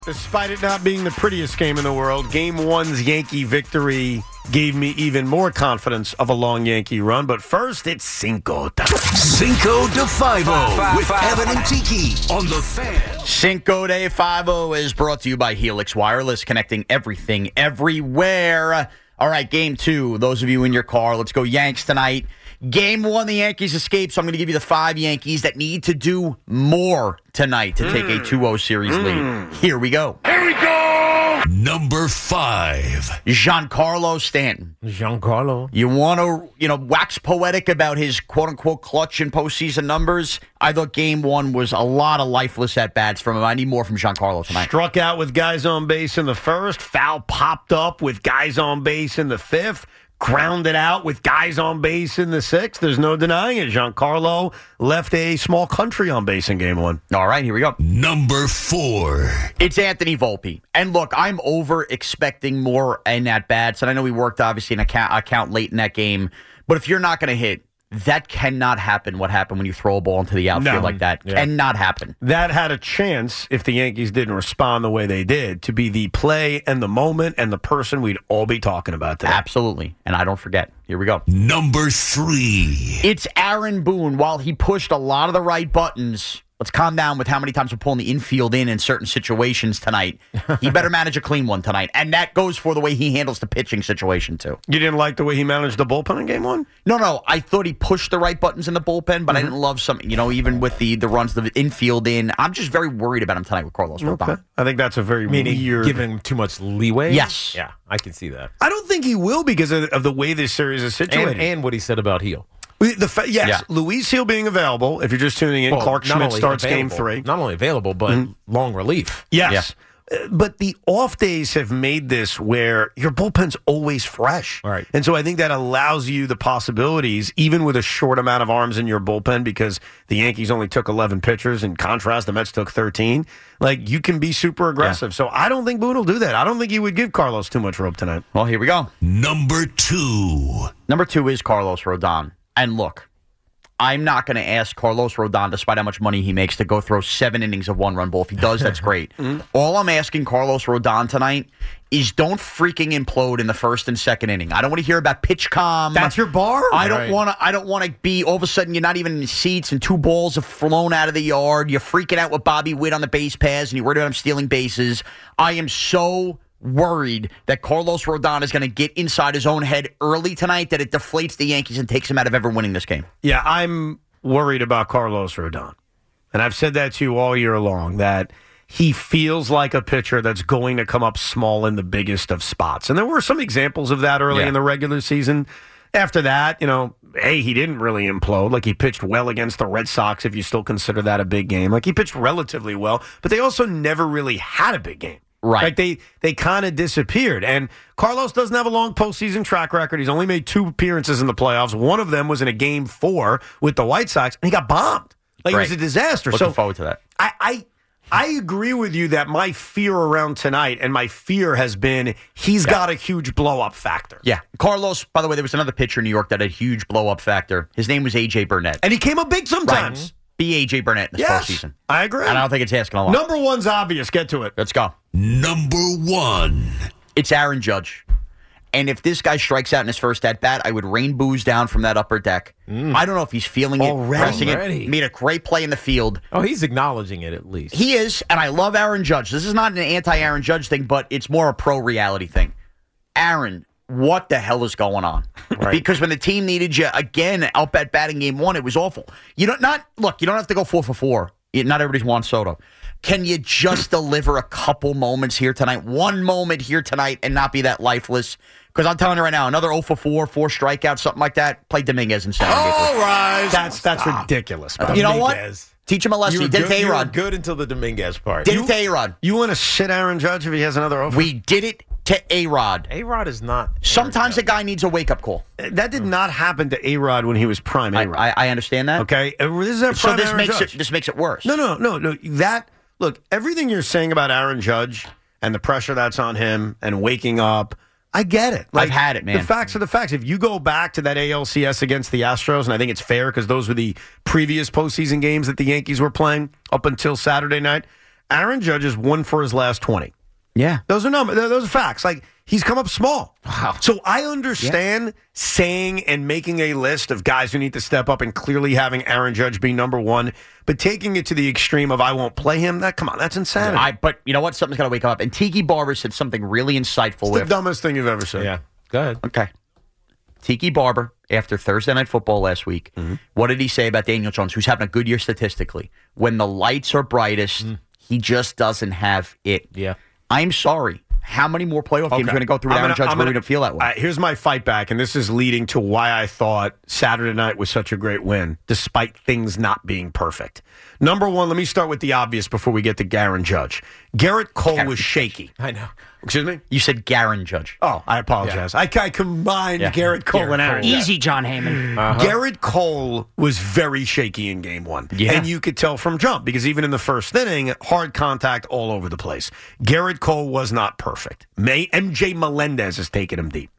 Despite it not being the prettiest game in the world, Game 1's Yankee victory gave me even more confidence of a long Yankee run. But first, it's Cinco de Five-O with Evan and Tiki on The Fan. Cinco de Five-O is brought to you by Helix Wireless, connecting everything, everywhere. All right, Game 2, those of you in your car, let's go Yanks tonight. Game 1, the Yankees escape, so I'm going to give you the 5 Yankees that need to do more tonight to take a 2-0 series lead. Here we go. Here we go! Number 5. Giancarlo Stanton. Giancarlo. You want to, wax poetic about his quote-unquote clutch and postseason numbers? I thought Game 1 was a lot of lifeless at-bats from him. I need more from Giancarlo tonight. Struck out with guys on base in the first. Foul popped up with guys on base in the 5th. Grounded out with guys on base in the 6th. There's no denying it. Giancarlo left a small country on base in Game 1. All right, here we go. Number 4. It's Anthony Volpe. And look, I'm over-expecting more in at-bats. And I know he worked, obviously, an account late in that game. But if you're not going to hit, that cannot happen, what happened when you throw a ball into the outfield like that. Yeah. Cannot happen. That had a chance, if the Yankees didn't respond the way they did, to be the play and the moment and the person we'd all be talking about today. Absolutely. And I don't forget. Here we go. Number 3. It's Aaron Boone. While he pushed a lot of the right buttons, let's calm down with how many times we're pulling the infield in certain situations tonight. He better manage a clean one tonight. And that goes for the way he handles the pitching situation, too. You didn't like the way he managed the bullpen in Game 1? No. I thought he pushed the right buttons in the bullpen, but I didn't love some, even with the runs, the infield in. I'm just very worried about him tonight with Carlos Rodon. Okay. I think that's a very weird... Giving him too much leeway? Yes. Yeah, I can see that. I don't think he will because of the way this series is situated. And what he said about Heel. Luis Heel being available. If you're just tuning in, Clark Schmidt starts Game 3. Not only available, but long relief. Yes. Yeah. But the off days have made this where your bullpen's always fresh. Right. And so I think that allows you the possibilities, even with a short amount of arms in your bullpen, because the Yankees only took 11 pitchers. In contrast, the Mets took 13. Like, you can be super aggressive. Yeah. So I don't think Boone will do that. I don't think he would give Carlos too much rope tonight. Well, here we go. Number 2. Number 2 is Carlos Rodon. And look, I'm not going to ask Carlos Rodon, despite how much money he makes, to go throw 7 innings of one-run ball. If he does, that's great. All I'm asking Carlos Rodon tonight is don't freaking implode in the first and second inning. I don't want to hear about pitch calm. That's your bar? I don't want to be, all of a sudden, you're not even in the seats and 2 balls have flown out of the yard. You're freaking out with Bobby Witt on the base paths and you're worried about him stealing bases. I am so worried that Carlos Rodon is going to get inside his own head early tonight, that it deflates the Yankees and takes him out of ever winning this game. Yeah, I'm worried about Carlos Rodon. And I've said that to you all year long, that he feels like a pitcher that's going to come up small in the biggest of spots. And there were some examples of that early in the regular season. After that, he didn't really implode. Like, he pitched well against the Red Sox, if you still consider that a big game. Like, he pitched relatively well, but they also never really had a big game. Right. Like, they kind of disappeared. And Carlos doesn't have a long postseason track record. He's only made 2 appearances in the playoffs. One of them was in a Game 4 with the White Sox, and he got bombed. Like, It was a disaster. Looking forward to that. I agree with you that my fear around tonight, and my fear has been he's got a huge blow-up factor. Yeah. Carlos, by the way, there was another pitcher in New York that had a huge blow-up factor. His name was A.J. Burnett. And he came up big sometimes. Right. Be A.J. Burnett in this postseason. I agree. And I don't think it's asking a lot. Number 1's obvious. Get to it. Let's go. Number 1. It's Aaron Judge. And if this guy strikes out in his first at-bat, I would rain booze down from that upper deck. I don't know if he's feeling it, pressing it. Made a great play in the field. Oh, he's acknowledging it at least. He is, and I love Aaron Judge. This is not an anti-Aaron Judge thing, but it's more a pro-reality thing. Aaron, what the hell is going on? Right. Because when the team needed you again up at batting Game 1, it was awful. You don't have to go 4 for 4. Not everybody's Juan Soto. Can you just deliver a couple moments here tonight? 1 moment here tonight and not be that lifeless? Because I'm telling you right now, another 0 for 4, 4 strikeouts, something like that. Play Dominguez in center. All right. That's ridiculous. You know what? Teach him a lesson. He did it to A-Rod. Good until the Dominguez part. Did it to A-Rod. You want to sit Aaron Judge if he has another 0 for? We did it to A-Rod. A-Rod is not. Sometimes a guy needs a wake-up call. That did not happen to A-Rod when he was prime A-Rod. I understand that. Okay? This is a prime Aaron Judge. This makes it worse. No. Look, everything you're saying about Aaron Judge and the pressure that's on him and waking up, I get it. I've had it, man. The facts are the facts. If you go back to that ALCS against the Astros, and I think it's fair because those were the previous postseason games that the Yankees were playing up until Saturday night, Aaron Judge is 1 for his last 20. Yeah. Those are numbers. Those are facts. Like, he's come up small. Wow. So I understand saying and making a list of guys who need to step up and clearly having Aaron Judge be number one, but taking it to the extreme of I won't play him, come on, that's insanity. But you know what? Something's got to wake up. And Tiki Barber said something really insightful. It's the dumbest thing you've ever said. Yeah. Go ahead. Okay. Tiki Barber, after Thursday Night Football last week, what did he say about Daniel Jones, who's having a good year statistically? When the lights are brightest, he just doesn't have it. Yeah. I'm sorry. How many more playoff games are going to go through with Aaron Judge for you to feel that way? Here's my fight back, and this is leading to why I thought Saturday night was such a great win, despite things not being perfect. Number one, let me start with the obvious before we get to Aaron Judge. Garrett Cole was shaky. I know. Excuse me? You said Aaron Judge. Oh, I apologize. I combined Garrett Cole and Aaron Judge. Easy, John Heyman. Garrett Cole was very shaky in game one. Yeah. And you could tell from jump because even in the first inning, hard contact all over the place. Garrett Cole was not perfect. MJ Melendez has taken him deep.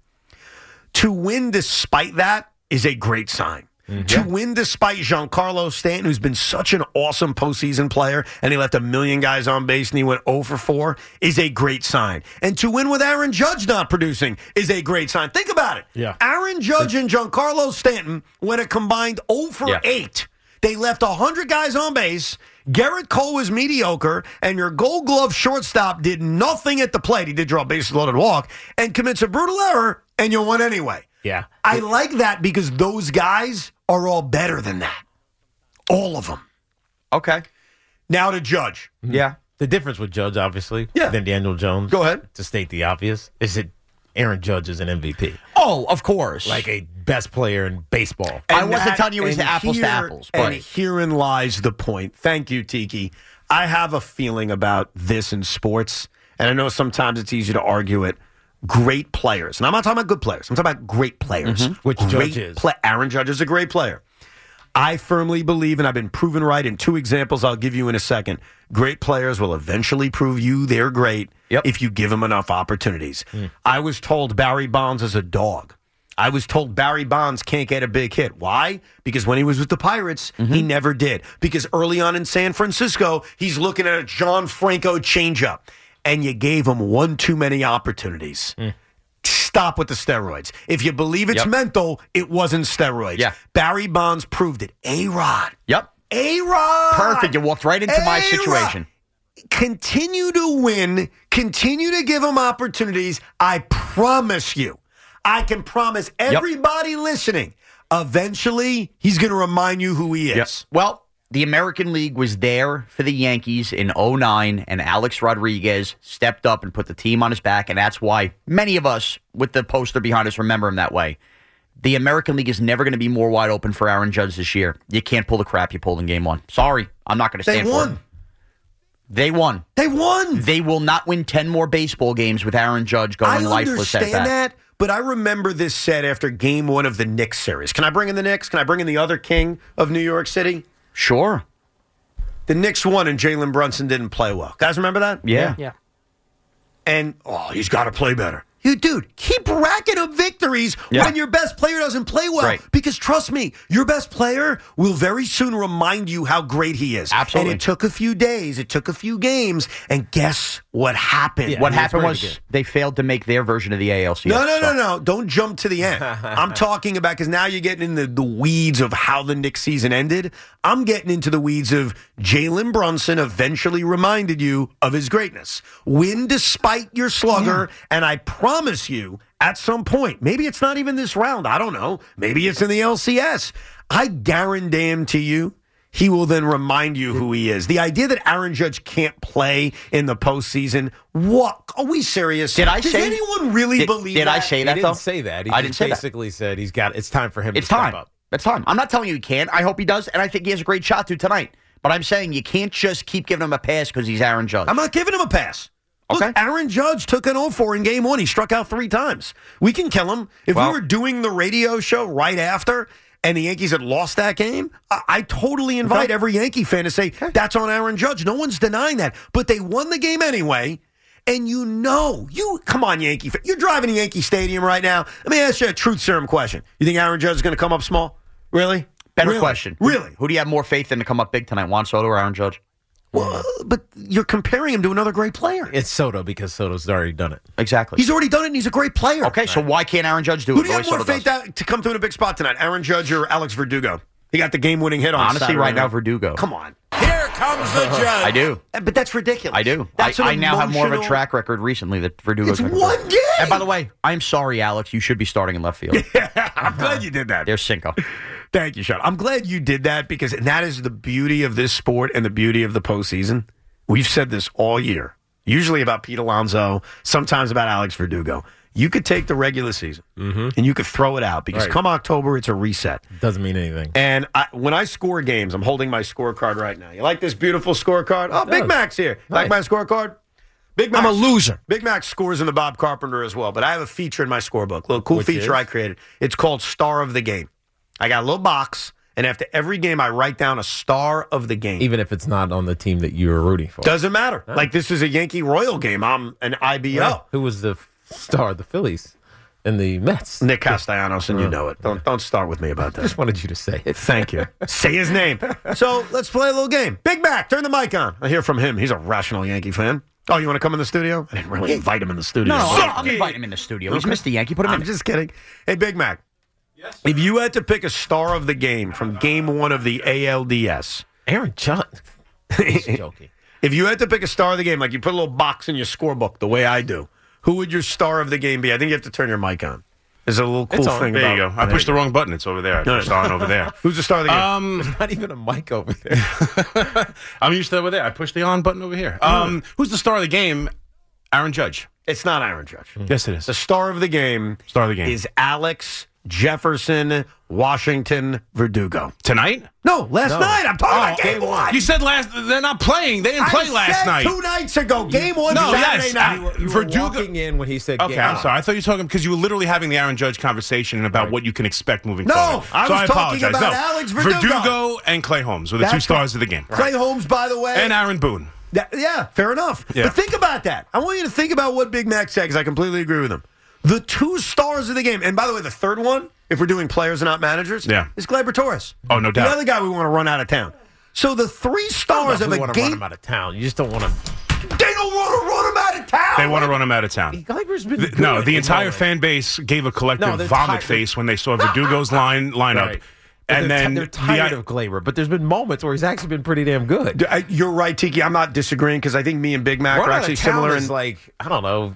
To win despite that is a great sign. To win despite Giancarlo Stanton, who's been such an awesome postseason player, and he left 1 million guys on base and he went 0 for 4, is a great sign. And to win with Aaron Judge not producing is a great sign. Think about it. Yeah. Aaron Judge and Giancarlo Stanton went a combined 0 for 8. They left 100 guys on base. Garrett Cole was mediocre, and your Gold Glove shortstop did nothing at the plate. He did draw a bases-loaded walk and commits a brutal error, and you won anyway. Yeah. I like that because those guys are all better than that. All of them. Okay. Now to Judge. Yeah. The difference with Judge, obviously, than Daniel Jones. Go ahead. To state the obvious, is that Aaron Judge is an MVP. Oh, of course. Like a best player in baseball. I wasn't telling you it was apples to apples. And herein lies the point. Thank you, Tiki. I have a feeling about this in sports, and I know sometimes it's easy to argue it. Great players. And I'm not talking about good players. I'm talking about great players. Which Judge is. Aaron Judge is a great player. I firmly believe, and I've been proven right in 2 examples I'll give you in a second, great players will eventually prove you they're great if you give them enough opportunities. I was told Barry Bonds is a dog. I was told Barry Bonds can't get a big hit. Why? Because when he was with the Pirates, he never did. Because early on in San Francisco, he's looking at a John Franco changeup. And you gave him one too many opportunities. Stop with the steroids. If you believe it's mental, it wasn't steroids. Yeah. Barry Bonds proved it. A-Rod. Yep. A-Rod. Perfect. You walked right into my situation. Continue to win. Continue to give him opportunities. I promise you. I can promise everybody listening, eventually he's going to remind you who he is. Yep. Well, the American League was there for the Yankees in 2009, and Alex Rodriguez stepped up and put the team on his back, and that's why many of us with the poster behind us remember him that way. The American League is never going to be more wide open for Aaron Judge this year. You can't pull the crap you pulled in Game 1. Sorry, I'm not going to stand for it. They won. They won. They will not win 10 more baseball games with Aaron Judge going lifeless at that. I understand that, but I remember this said after Game 1 of the Knicks series. Can I bring in the Knicks? Can I bring in the other king of New York City? Sure. The Knicks won and Jalen Brunson didn't play well. Guys remember that? Yeah. And, he's got to play better. You, dude, keep racking up victories when your best player doesn't play well. Right. Because trust me, your best player will very soon remind you how great he is. Absolutely. And it took a few days. It took a few games. And guess what happened? Yeah, What happened was they failed to make their version of the ALCS. No. Don't jump to the end. I'm talking about, because now you're getting into the weeds of how the Knicks season ended. I'm getting into the weeds of Jalen Brunson eventually reminded you of his greatness. Win despite your slugger, and I promise you, at some point, maybe it's not even this round, I don't know, maybe it's in the LCS, I guarantee you, he will then remind you who he is. The idea that Aaron Judge can't play in the postseason, what? Are we serious? Does anyone really believe that? Did I say that, He though? didn't say that. He I just didn't say basically said it's time for him to It's step time. up. It's time. I'm not telling you he can't. I hope he does, and I think he has a great shot to tonight. But I'm saying you can't just keep giving him a pass because he's Aaron Judge. I'm not giving him a pass. Okay. Look, Aaron Judge took an 0-4 in Game 1. He struck out 3 times. We can kill him. If we were doing the radio show right after and the Yankees had lost that game, I totally invite every Yankee fan to say, that's on Aaron Judge. No one's denying that. But they won the game anyway. And come on, Yankee fan. You're driving to Yankee Stadium right now. Let me ask you a truth serum question. You think Aaron Judge is going to come up small? Really? Better question. Really? Who do you have more faith in to come up big tonight, Juan Soto or Aaron Judge? Well, but you're comparing him to another great player. It's Soto because Soto's already done it. Exactly. He's already done it, and he's a great player. Okay, so why can't Aaron Judge do Who it? do you have more faith to come through in a big spot tonight, Aaron Judge or Alex Verdugo? He got the game-winning hit on Honestly, Saturday right now, night. Verdugo. Come on. Here comes the judge. I do. But that's ridiculous. I do. That's I now have more of a emotional- track record recently that Verdugo's It's one game. And by the way, I'm sorry, Alex. You should be starting in left field. I'm glad you did that. There's Cinco. Thank you, Sean. I'm glad you did that because that is the beauty of this sport and the beauty of the postseason. We've said this all year, usually about Pete Alonso, sometimes about Alex Verdugo. You could take the regular season and you could throw it out because come October, it's a reset. Doesn't mean anything. And when I score games, I'm holding my scorecard right now. You like this beautiful scorecard? Oh, Big Mac's here. Like my scorecard? Big Mac. I'm a loser. Big Mac scores in the Bob Carpenter as well, but I have a feature in my scorebook, a little cool feature I created. It's called Star of the Game. I got a little box, and after every game, I write down a star of the game. Even if it's not on the team that you were rooting for. Doesn't matter. Like, this is a Yankee Royal game. I'm an IBO. Right. Who was the star of the Phillies and the Mets? Nick Castellanos, and you know it. Don't start with me about I just that. wanted you to say it. Thank you. Say his name. So let's play a little game. Big Mac, turn the mic on. I hear from him. He's a rational Yankee fan. Oh, you want to come in the studio? I didn't really invite him in the studio. No, I'm inviting him in the studio. He's Mr. Yankee. Put him in. I'm just kidding. Hey, Big Mac. Yes. If you had to pick a star of the game from game one of the ALDS, Aaron Judge. He's joking. if you had to pick a star of the game, like you put a little box in your scorebook the way I do, who would your star of the game be? I think you have to turn your mic on. There's a little cool thing There about you go. I pushed the wrong button. It's over there. I pushed on over there. Who's the star of the game? There's not even a mic over there. I'm used to over there. I pushed the on button over here. Who's the star of the game? Aaron Judge. It's not Aaron Judge. Yes, it is. The star of the game, Star of the game. is Alex Jefferson Washington Verdugo. Tonight? No, last night. I'm talking about game one. You said they're not playing. They didn't play last night. 2 nights ago. Game one, No, Saturday yes, night. You were Verdugo- walking in when he said Okay, game. I'm sorry. I thought you were talking because you were literally having the Aaron Judge conversation about what you can expect moving No, forward. I So was talking apologize. about Alex Verdugo. Verdugo and Clay Holmes were the two That's stars of the game. Clay Holmes, by the way. And Aaron Boone. Yeah, fair enough. Yeah. But think about that. I want you to think about what Big Mac said because I completely agree with him. The 2 stars of the game, and by the way, the third one, if we're doing players and not managers, is Gleyber Torres. Oh, no doubt. The other guy we want to run out of town. So the 3 stars of you a want to run game, him out of town. You just don't want to. they don't want to run him out of town. They want to run him out of town. Gleyber's been good No, the in entire moments. fan base gave a collective they're vomit tired. face when they saw Verdugo's lineup. Right. But And then they're tired of Gleyber, but there's been moments where he's actually been pretty damn good. You're right, Tiki. I'm not disagreeing because I think me and Big Mac Run are out actually of town similar. is like, I don't know.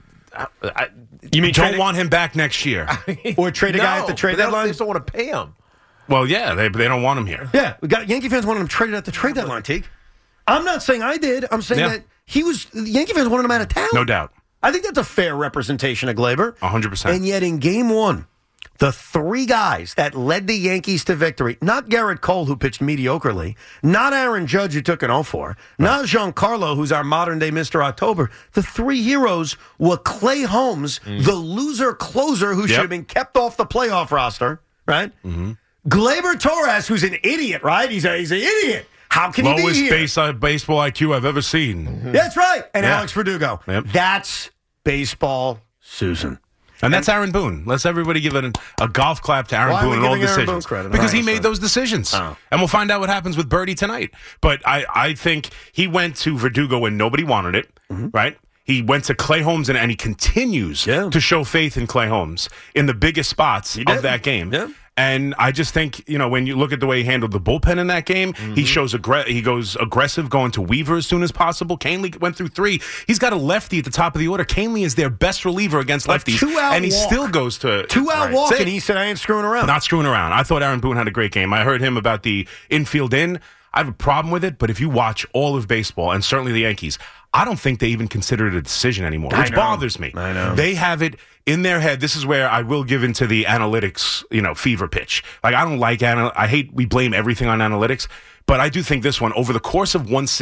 you mean trade- don't want him back next year? Or trade a guy at the trade but they deadline? just don't want to pay him. Well, yeah, they don't want him here. Yeah, we got Yankee fans wanted him traded at the trade deadline, Teague. I'm not saying I did. I'm saying that the Yankee fans wanted him out of town. No doubt. I think that's a fair representation of Gleyber. 100%. And yet in game one, the 3 guys that led the Yankees to victory, not Garrett Cole, who pitched mediocrely, not Aaron Judge, who took an 0-4, not Giancarlo, who's our modern-day Mr. October. The 3 heroes were Clay Holmes, the loser closer who should have been kept off the playoff roster, right? Gleyber Torres, who's an idiot, right? He's an idiot. How can he be Lowest here? baseball IQ I've ever seen. That's right. And Yeah. Alex Verdugo. Yep. That's baseball, Susan. And that's Aaron Boone. Let's everybody give a golf clap to Aaron Why are we Boone and all giving Aaron decisions. Boone credit? Because he Right, made so- those decisions. Oh. And we'll find out what happens with Birdie tonight. But I think he went to Verdugo when nobody wanted it, right? He went to Clay Holmes, and he continues to show faith in Clay Holmes in the biggest spots of that game. Yeah. And I just think, when you look at the way he handled the bullpen in that game, he shows he goes aggressive, going to Weaver as soon as possible. Canely went through 3. He's got a lefty at the top of the order. Canely is their best reliever against lefties. 2-out And he walk. still goes to 2-out walk, That's it. and he said, I ain't screwing around. Not screwing around. I thought Aaron Boone had a great game. I heard him about the infield in. I have a problem with it, but if you watch all of baseball, and certainly the Yankees, I don't think they even consider it a decision anymore, which bothers me. I know. They have it in their head. This is where I will give into the analytics, fever pitch. Like, I don't like I hate we blame everything on analytics. But I do think this one, over the course of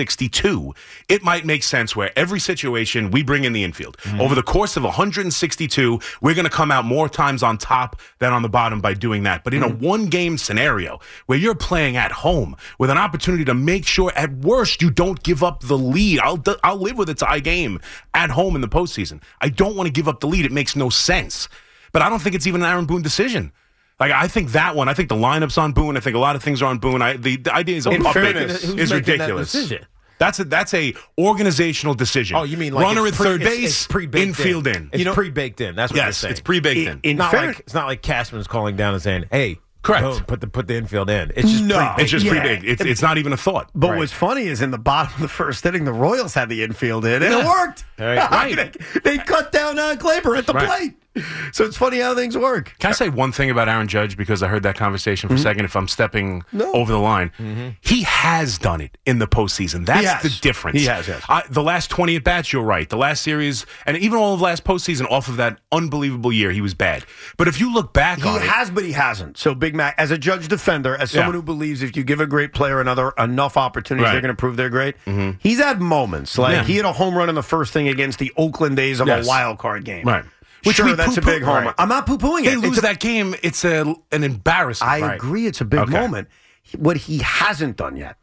162, it might make sense where every situation we bring in the infield. Over the course of 162, we're going to come out more times on top than on the bottom by doing that. But in a one-game scenario where you're playing at home with an opportunity to make sure, at worst, you don't give up the lead. I'll live with a tie game at home in the postseason. I don't want to give up the lead. It makes no sense. But I don't think it's even an Aaron Boone decision. Like, I think that one, I think the lineup's on Boone. I think a lot of things are on Boone. The idea is In up fairness, is Who's making that ridiculous. decision? That's a organizational decision. Oh, you mean like runner at third it's base, pre-baked infield in. It's pre-baked in. That's what you're Yes, saying. it's pre-baked in. It's not like Cashman's calling down and saying, "Hey, Correct. boom, put the infield in." It's just pre-baked. It's just Yeah. pre-baked. It's not even a thought. But Right. what's funny is in the bottom of the first inning, the Royals had the infield in, and it worked. Right. They cut down Glaber at the Right. plate. So it's funny how things work. Can I say one thing about Aaron Judge, because I heard that conversation for a second, if I'm stepping over the line? He has done it in the postseason. That's the difference. He has, yes. The last 20 at-bats, you're right. The last series, and even all of last postseason, off of that unbelievable year, he was bad. But if you look back He on it... has, but he hasn't. So Big Mac, as a Judge defender, as someone Yeah. who believes if you give a great player enough opportunities, Right. they're going to prove they're great. He's had moments. Like he had a home run in the first thing against the Oakland A's of Yes. a wild card game. Right. Which Sure, we that's a poo-poo. big homer. Right. I'm not poo-pooing They it. lose that game, it's an embarrassment. I agree. It's a big Okay. moment. What he hasn't done yet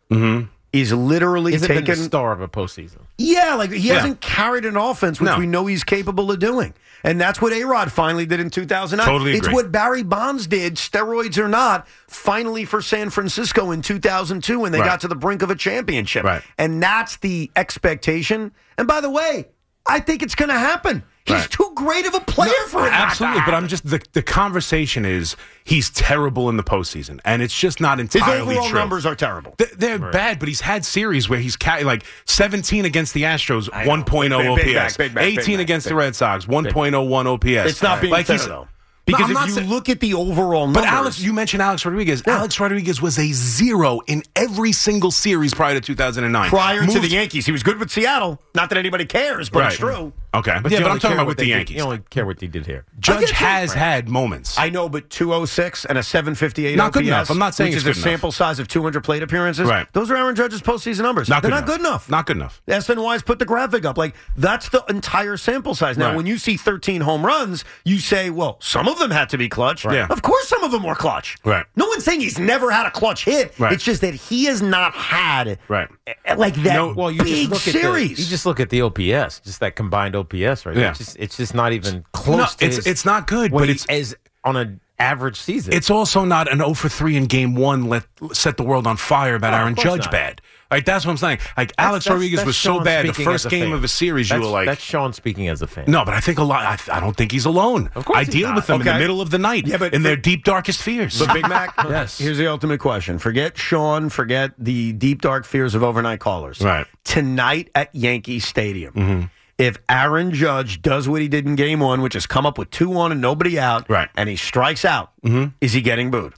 is literally He's been taken. the star of a postseason. Yeah, like he Yeah. hasn't carried an offense, which No. we know he's capable of doing. And that's what A-Rod finally did in 2009. Totally It's agree. what Barry Bonds did, steroids or not, finally for San Francisco in 2002 when they Right. got to the brink of a championship. Right. And that's the expectation. And by the way, I think it's going to happen. He's Right. too great of a player for it. not to Absolutely, but I'm happen. just the conversation is he's terrible in the postseason, and it's just not His entirely overall true. numbers are terrible. They're bad, but he's had series where he's like 17 against the Astros, 1.0 Big OPS. back, big back, 18 big back, against big the Red Sox, 1.01 OPS. It's not being like fair, he's though. Because I'm not if you saying- look at the overall numbers. But Alex, you mentioned Alex Rodriguez. Alex Rodriguez was a 0 in every single series prior to 2009. prior to Moved- the Yankees, he was good with Seattle. Not that anybody cares, but it's Right. true. Okay, But yeah, you but I'm only talking care about what with the they did- Yankees. You only care what he did here. Judge has had moments. I know, but 206 and a 758 Not good OPS, enough. I'm not saying which it's is a good enough. sample size of 200 plate appearances. Right. Those are Aaron Judge's postseason numbers. Not They're good not enough. good enough. Not good enough. SNY's put the graphic up. Like, that's the entire sample size. Now, Right. when you see 13 home runs, you say, well, some of them had to be clutch. Right. Yeah. Of course some of them were clutch. Right. No one's saying he's never had a clutch hit. Right. It's just that he has not had Right. like that No, Well, you big just look series. at you just look at the OPS, just that combined OPS, right? Yeah. It's just not even close. No, to it's not good, what but he it's is on an average season. It's also not an 0 for 3 in game one. Set the world on fire about No, of Aaron course Judge not. bad. Like that's what I'm saying. Like Alex Rodriguez was so Sean bad. The speaking first as a game fan. of a series, you were like, that's Sean speaking as a fan. no, but I think a lot. I don't think he's alone. Of course I he's deal not. with them in Okay. the middle of the night, Yeah, but in their deep darkest fears. But Big Mac, Yes. Here's the ultimate question. Forget Sean, forget the deep dark fears of overnight callers. Right. Tonight at Yankee Stadium, if Aaron Judge does what he did in game one, which is come up with 2-1 and nobody out, Right. and he strikes out, is he getting booed?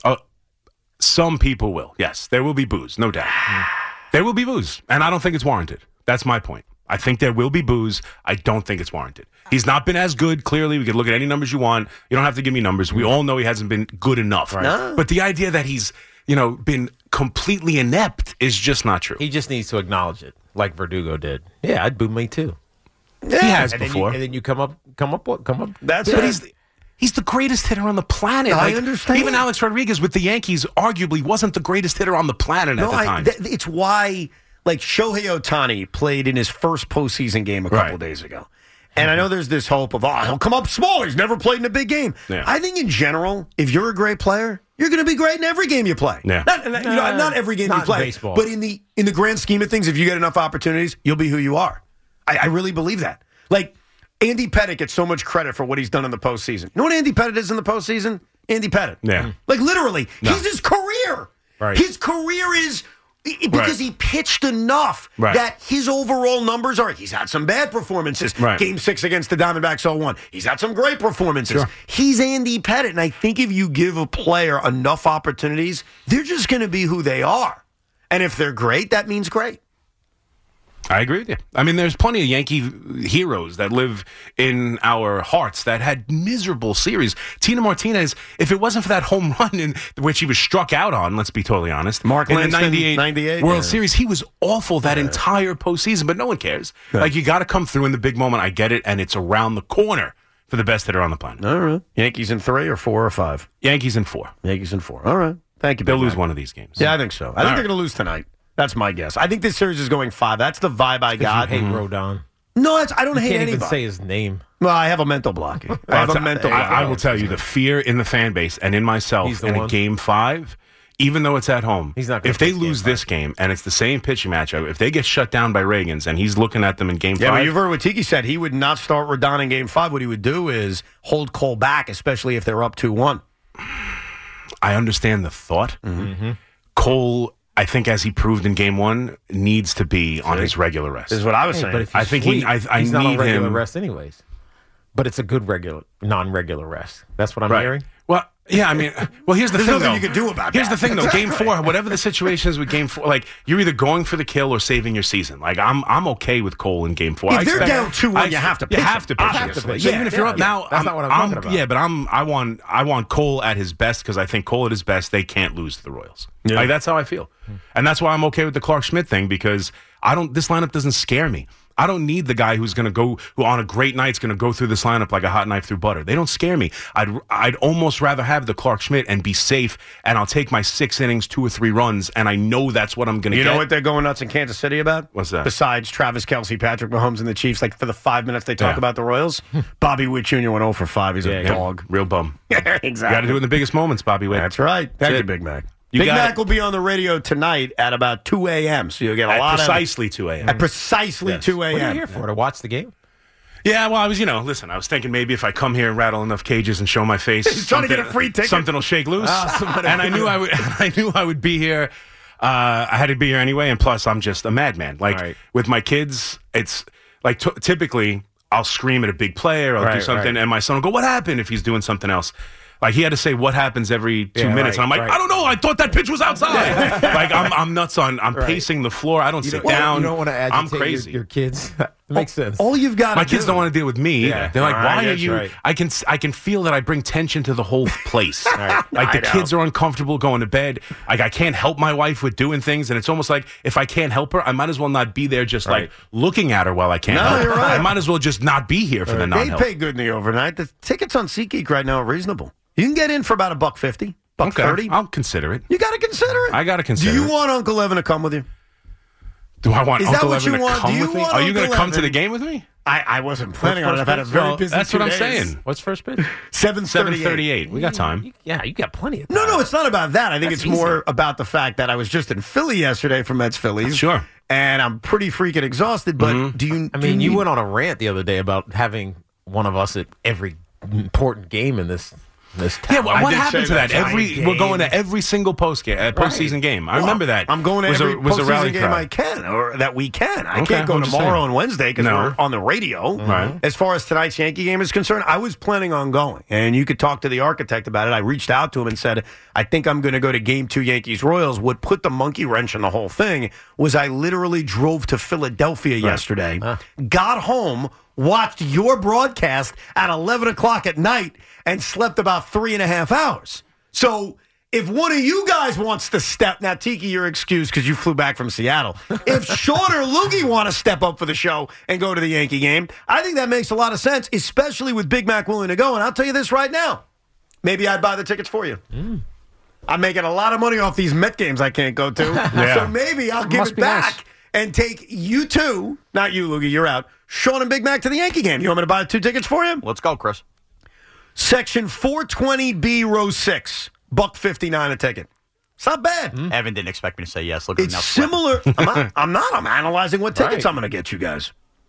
Some people will. Yes, there will be boos, no doubt. There will be boos, and I don't think it's warranted. That's my point. I think there will be boos. I don't think it's warranted. He's not been as good, clearly. We could look at any numbers you want. You don't have to give me numbers. We all know he hasn't been good enough. No. But the idea that he's, been completely inept is just not true. He just needs to acknowledge it, like Verdugo did. Yeah, I'd boo me too. Yeah. He has And before. then you come up. That's But it. he's the greatest hitter on the planet. I understand. Even Alex Rodriguez with the Yankees arguably wasn't the greatest hitter on the planet at the time. It's why, like, Shohei Ohtani played in his first postseason game a couple days ago. And I know there's this hope of, he'll come up small. He's never played in a big game. Yeah. I think in general, if you're a great player, you're going to be great in every game you play. Yeah. Not every game Not you in play, baseball. but in the grand scheme of things, if you get enough opportunities, you'll be who you are. I really believe that. Like, Andy Pettitte gets so much credit for what he's done in the postseason. You know what Andy Pettitte is in the postseason? Andy Pettitte. Yeah. Like, literally, he's his career. Right. His career is because he pitched enough Right. that his overall numbers are. He's had some bad performances. Right. Game 6 against the Diamondbacks 0-1. He's had some great performances. He's Andy Pettitte, and I think if you give a player enough opportunities, they're just going to be who they are. And if they're great, that means great. I agree with you. I mean, there's plenty of Yankee heroes that live in our hearts that had miserable series. Tina Martinez, if it wasn't for that home run in which he was struck out on, let's be totally honest, Mark in Lanston, the 98, World yeah. Series, he was awful that entire postseason, but no one cares. Like, you got to come through in the big moment. I get it, and it's around the corner for the best hitter on the planet. All right. Yankees in 3 or 4 or 5? Yankees in 4. Yankees in 4. All right. Thank you, They'll Big lose Mac. one of these games. Yeah, I think so. I think All they're right. going to lose tonight. That's my guess. I think this series is going 5. That's the vibe I got. You hate Rodon. No, I don't You hate can't anybody. even say his name. Well, I have a mental block. I have a mental block. I will tell you, the fear in the fan base and in myself He's the in a one. Game 5 even though it's at home, He's not gonna if they pitch lose game this game and it's the same pitching matchup, if they get shut down by Reagans and he's looking at them in game Yeah, but 5, you've heard what Tiki said. He would not start Rodon in Game 5. What he would do is hold Cole back, especially if they're up 2-1. I understand the thought. Cole, I think, as he proved in Game 1, needs to be on his regular rest. This is what I was Hey, saying. but if I he's think sweet, I he's not on need regular him. rest anyways. But it's a good non-regular rest. That's what I'm Right. hearing. Well, yeah, I mean, well, here's the There's thing, nothing though. you can do about Here's that. the thing, though. Game 4, whatever the situation is with Game 4, like, you're either going for the kill or saving your season. Like, I'm okay with Cole in Game 4. If they're down 2-1, you have to pitch You have to him. pitch. Obviously. So Yeah, even if you're up now, That's not what I'm talking about. Yeah, but I want Cole at his best because I think Cole at his best, they can't lose to the Royals. Yeah. Like, that's how I feel. And that's why I'm okay with the Clark Schmidt thing because this lineup doesn't scare me. I don't need the guy who on a great night is going to go through this lineup like a hot knife through butter. They don't scare me. I'd almost rather have the Clark Schmidt and be safe, and I'll take my 6 innings, 2 or 3 runs, and I know that's what I'm going to get. You know what they're going nuts in Kansas City about? What's that? Besides Travis Kelce, Patrick Mahomes, and the Chiefs, like for the 5 minutes they talk about the Royals, Bobby Witt Jr. went 0 for 5. He's a dog. Real bum. Exactly. You got to do it in the biggest moments, Bobby Witt. That's right. Thank That's you, it. Big Mac. You Big got Mac it. will be on the radio tonight at about 2 a.m., so you'll get a At lot precisely 2 a.m. At precisely 2 a.m. What are you here for? To watch the game? Yeah, well, I was, I was thinking maybe if I come here and rattle enough cages and show my face, He's trying to get a free ticket. Something will shake loose. And I knew I would be here. I had to be here anyway, and plus, I'm just a madman. Like Right. with my kids, it's like typically I'll scream at a big play or I'll do Right, something, right. and my son will go, "What happened?" if he's doing something else. Like he had to say what happens every 2 minutes, right, and I'm like, right. I don't know. I thought that pitch was outside. Like I'm nuts on. I'm Right. pacing the floor. I don't sit down. You don't want to agitate I'm crazy. Your kids. It makes sense. All you've got to My kids don't want to deal with me. Yeah. Either. They're like, I "Why are guess you?" right. I can feel that I bring tension to the whole place. Like the I know. kids are uncomfortable going to bed. Like I can't help my wife with doing things, and it's almost like if I can't help her, I might as well not be there. Just like looking at her while I can't No, help her. you're right. I might as well just not be here for the They non-help. pay good in the overnight. The tickets on SeatGeek right now are reasonable. You can get in for about $1.50, $1.30. I'll consider it. You got to consider it. I gotta Do consider you it. want Uncle Evan to come with you? Do I want Is that Uncle what Evan you to want? come Do you with me? want Are you going to Uncle come to the Evan? game with me? I wasn't planning on it. I've had a very Well, busy that's 2 what I'm days. saying. What's first pitch? 7:38. 7:38. We got time. Yeah, you got plenty of time. No, it's not about that. I think That's it's more about the fact that I was just in Philly yesterday for Mets Phillies. Sure. And I'm pretty freaking exhausted. But do you? I do mean, you need- went on a rant the other day about having one of us at every important game in this town. Yeah, well, I what did happened say to that? that. We're going to every single postseason game. I remember that. I'm going to was every a, was a postseason rally game crowd. I can, or that we can. I Okay, can't go I'm just tomorrow saying. and Wednesday because No. we're on the radio. Right. As far as tonight's Yankee game is concerned, I was planning on going, and you could talk to the architect about it. I reached out to him and said, I think I'm going to go to Game 2 Yankees-Royals. What put the monkey wrench in the whole thing was I literally drove to Philadelphia yesterday, got home, watched your broadcast at 11 o'clock at night, and slept about 3.5 hours. So if one of you guys wants to step, now Tiki, you're excused because you flew back from Seattle. If Sean or Loogie want to step up for the show and go to the Yankee game, I think that makes a lot of sense, especially with Big Mac willing to go. And I'll tell you this right now, maybe I'd buy the tickets for you. I'm making a lot of money off these Met games I can't go to. So maybe I'll give Must it be back nice. and take you two, not you, Loogie, you're out, Sean and Big Mac to the Yankee game. You want me to buy 2 tickets for you? Let's go, Chris. Section 420B, row 6, $1.59 a ticket. It's not bad. Evan didn't expect me to say yes. Look at It's him now sweating. similar. I'm not. I'm analyzing what tickets Right. I'm going to get you guys.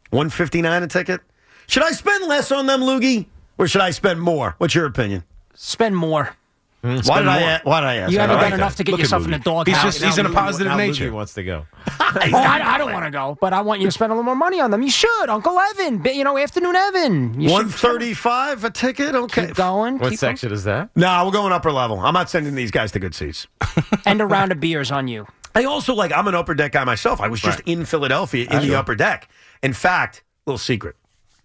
$1.59 a ticket. Should I spend less on them, Loogie, or should I spend more? What's your opinion? Spend more. Why did I ask? You I haven't like done that. enough to get Look at yourself in Luggie. a doghouse. He's in a positive Now nature. Luggie wants to go. Oh, I don't want to go, but I want you to spend a little more money on them. You should, Uncle Evan. Afternoon Evan. You should $135 a ticket. Okay. keep going. What keep section is that? No, we're going upper level. I'm not sending these guys to good seats. going. And a round of beers on you. I also I'm an upper deck guy myself. I was just in Philadelphia in the upper deck. In fact, little secret.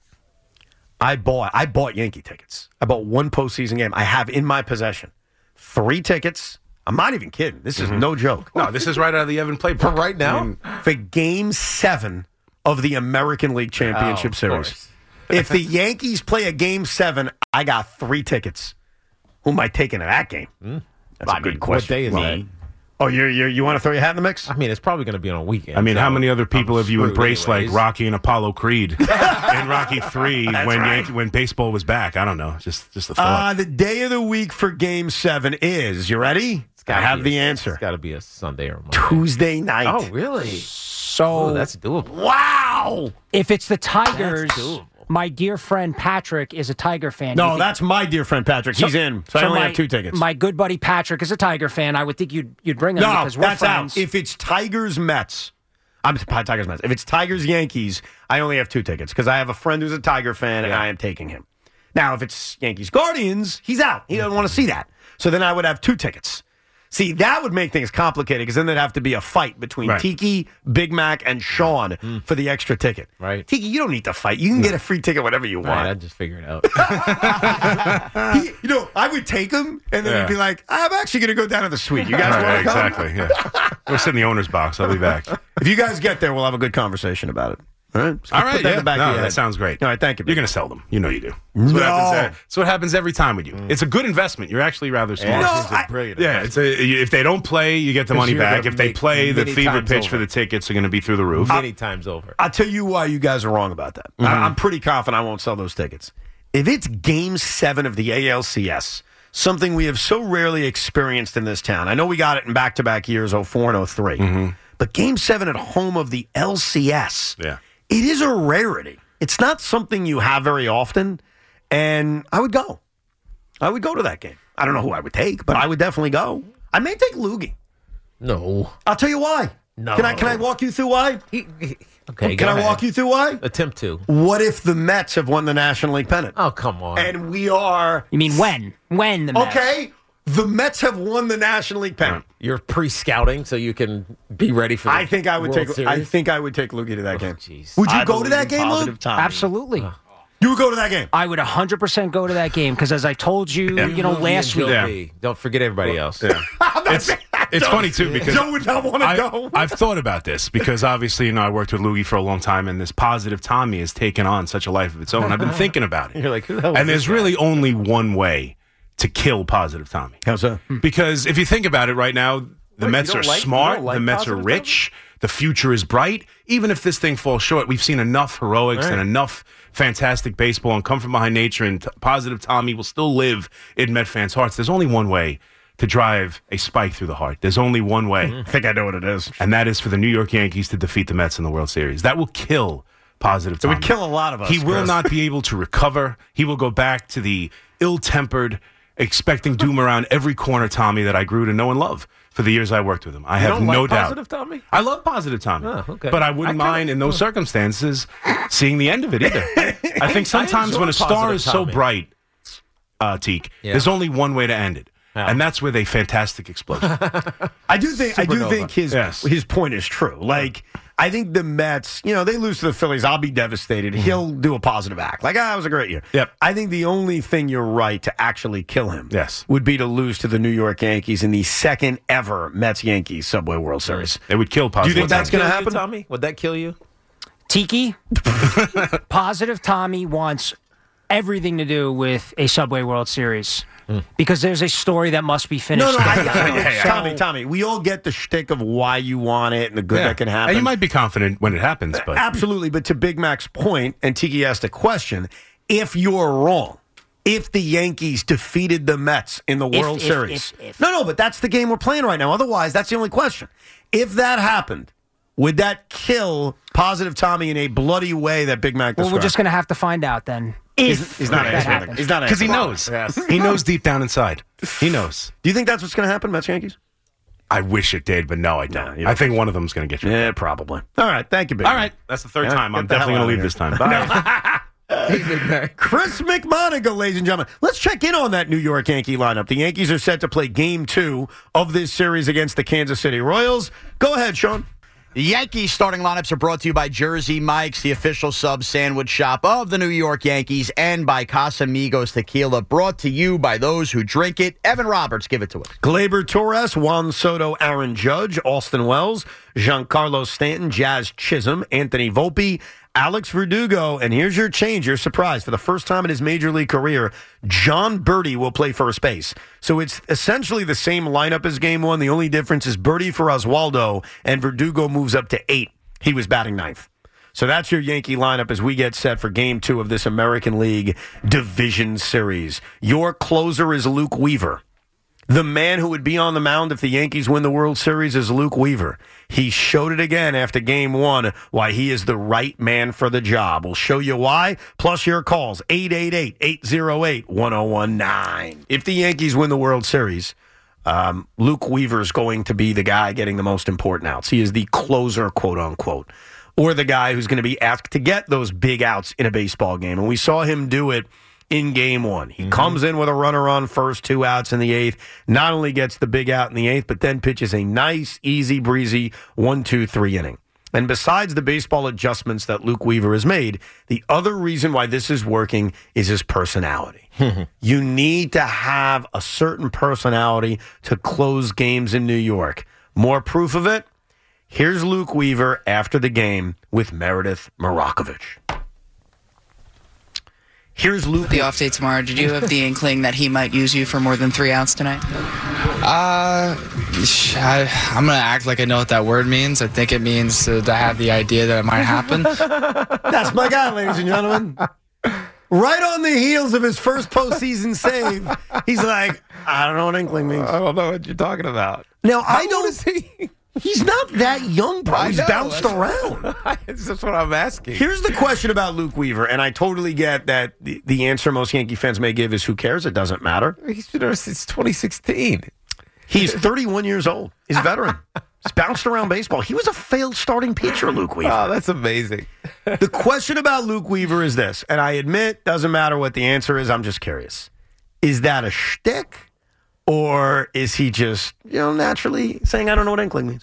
I bought Yankee tickets. I bought one postseason game. I have in my possession 3 tickets. I'm not even kidding. This is no joke. No, this is right out of the Evan playbook. Right now? For Game 7 of the American League Championship of Series. course. If the Yankees play a Game 7, I got 3 tickets. Who am I taking to that game? That's a good question. What day is that? Oh, you want to throw your hat in the mix? I mean, it's probably going to be on a weekend. I mean, how so many other people I'm have you screwed embraced anyways. like Rocky and Apollo Creed in Rocky 3 when baseball was back? I don't know. Just a thought. The day of the week for Game 7 is, you ready? I have the answer. It's got to be a Sunday or Monday. Tuesday night. Oh, really? So That's doable. Wow. if it's the Tigers, That's doable. my dear friend Patrick is a Tiger fan. No, that's my dear friend Patrick. He's in. So I only have 2 tickets. My good buddy Patrick is a Tiger fan. I would think you'd bring him No, because we're that's friends. out. If it's Tigers Mets, I'm Tigers Mets. If it's Tigers Yankees, I only have 2 tickets because I have a friend who's a Tiger fan and I am taking him. Now, if it's Yankees Guardians, he's out. He doesn't want to see that. So then I would have 2 tickets. See, that would make things complicated because then there'd have to be a fight between Tiki, Big Mac, and Sean for the extra ticket. Right. Tiki, you don't need to fight. You can get a free ticket whenever you want. Right, I just figured it out. I would take him, and then he'd be like, I'm actually going to go down to the suite. You guys want to come? Exactly. Yeah. We'll sit in the owner's box. I'll be back. If you guys get there, we'll have a good conversation about it. All right? So All right. put that in the back of your that head. sounds great. All right, thank you. You're going to sell them. You know you do. That's what happens every time with you. It's a good investment. You're actually rather smart. Brilliant. Yeah, if they don't play, you get the money you're back. gonna If they make play, the many fever times pitch over. for the tickets are going to be through the roof. Many times over. I'll tell you why you guys are wrong about that. I'm pretty confident I won't sell those tickets. If it's Game 7 of the ALCS, something we have so rarely experienced in this town. I know we got it in back-to-back years, 04 and 03. But Game 7 at home of the LCS, it is a rarity. It's not something you have very often, and I would go. I would go to that game. I don't know who I would take, but I would definitely go. I may take Loogie. No. I'll tell you why. No. Can I walk you through why? Okay, Can I walk you through why? Attempt to. What if the Mets have won the National League pennant? Oh, come on. And we are... You mean when? When the Mets? Okay, the Mets have won the National League pennant. You're pre-scouting so you can be ready for the I think I would World take. Series? I think I would take Loogie to that game. jeez. Would you go to that game, Luke? Absolutely. You would go to that game. I would 100% go to that game because, as I told you, last week. Joe, don't forget everybody else. It's funny, too, because Joe would not want to go. I've thought about this because obviously, I worked with Loogie for a long time, and this Positive Tommy has taken on such a life of its own. I've been thinking about it. You're like, who the hell is And this there's guy? really only one way to kill Positive Tommy. How's that? Because if you think about it right now, the Wait, Mets you are don't like- smart, you don't like the Mets are Positive rich, the future is bright. Even if this thing falls short, we've seen enough heroics Right. and enough fantastic baseball and come from behind nature, and Positive Tommy will still live in Met fans' hearts. There's only one way to drive a spike through the heart. There's only one way. I think I know what it is. And that is for the New York Yankees to defeat the Mets in the World Series. That will kill Positive It Tommy. would kill a lot of us. He will Chris. not be able to recover. He will go back to the ill-tempered, expecting doom around every corner Tommy that I grew to know and love for the years I worked with him. I have don't no like doubt. Positive Tommy? I love Positive Tommy. Oh, okay. But I wouldn't mind in those circumstances seeing the end of it either. I think sometimes enjoy when a star Positive is so Tommy. bright, Teak, there's only one way to end it. Yeah. And that's with a fantastic explosion. I do think Supernova. his point is true. Like, I think the Mets, they lose to the Phillies. I'll be devastated. He'll do a positive act. Like, it was a great year. Yep. I think the only thing you're right to actually kill him Yes. would be to lose to the New York Yankees in the second ever Mets-Yankees Subway World Series. It would kill Positive think that's Tommy. gonna Kill you, happen? Tommy? Would that kill you? Tiki, Positive Tommy wants everything to do with a Subway World Series because there's a story that must be finished. Tommy, we all get the shtick of why you want it and the good that can happen. And you might be confident when it happens, but Absolutely, but to Big Mac's point, and Tiki asked a question, if you're wrong, if the Yankees defeated the Mets in the World Series. No, but that's the game we're playing right now. Otherwise, that's the only question. If that happened, would that kill Positive Tommy in a bloody way that Big Mac described? Well, we're just going to have to find out then. He's not that answering. happens. He's not because he answering. knows. He knows deep down inside. He knows. Do you think that's what's going to happen, Mets Yankees? I wish it did, but no, I don't. you don't I think one of them's going to get you. Yeah, probably. All right, thank you, Big All Mac. right, that's the third Yeah, time. get I'm the hell definitely going to out of leave here. this time. Bye. Chris McMonagle, ladies and gentlemen. Let's check in on that New York Yankee lineup. The Yankees are set to play Game 2 of this series against the Kansas City Royals. Go ahead, Sean. The Yankees starting lineups are brought to you by Jersey Mike's, the official sub sandwich shop of the New York Yankees, and by Casamigos Tequila, brought to you by those who drink it. Evan Roberts, give it to us. Gleyber Torres, Juan Soto, Aaron Judge, Austin Wells, Giancarlo Stanton, Jazz Chisholm, Anthony Volpe, Alex Verdugo, and here's your change, your surprise. For the first time in his major league career, John Birdie will play first base. So it's essentially the same lineup as Game 1. The only difference is Birdie for Oswaldo, and Verdugo moves up to 8. He was batting 9th. So that's your Yankee lineup as we get set for Game 2 of this American League Division Series. Your closer is Luke Weaver. The man who would be on the mound if the Yankees win the World Series is Luke Weaver. He showed it again after Game 1 why he is the right man for the job. We'll show you why, plus your calls, 888-808-1019. If the Yankees win the World Series, Luke Weaver is going to be the guy getting the most important outs. He is the closer, quote-unquote, or the guy who's going to be asked to get those big outs in a baseball game. And we saw him do it in Game 1. He comes in with a runner on first, 2 outs in the 8th, not only gets the big out in the 8th, but then pitches a nice, easy, breezy 1-2-3 inning. And besides the baseball adjustments that Luke Weaver has made, the other reason why this is working is his personality. You need to have a certain personality to close games in New York. More proof of it? Here's Luke Weaver after the game with Meredith Marakovich. Here's Luke. The off day tomorrow. Did you have the inkling that he might use you for more than 3 outs tonight? I'm going to act like I know what that word means. I think it means to have the idea that it might happen. That's my guy, ladies and gentlemen. Right on the heels of his first postseason save, he's like, I don't know what inkling means. I don't know what you're talking about. Now, How old is he? He's not that young, bro. He's bounced around. That's what I'm asking. Here's the question about Luke Weaver, and I totally get that the answer most Yankee fans may give is who cares? It doesn't matter. He's been there since 2016. He's 31 years old. He's a veteran. He's bounced around baseball. He was a failed starting pitcher, Luke Weaver. Oh, that's amazing. The question about Luke Weaver is this, and I admit, doesn't matter what the answer is, I'm just curious. Is that a shtick? Or is he just, naturally saying, I don't know what inkling means?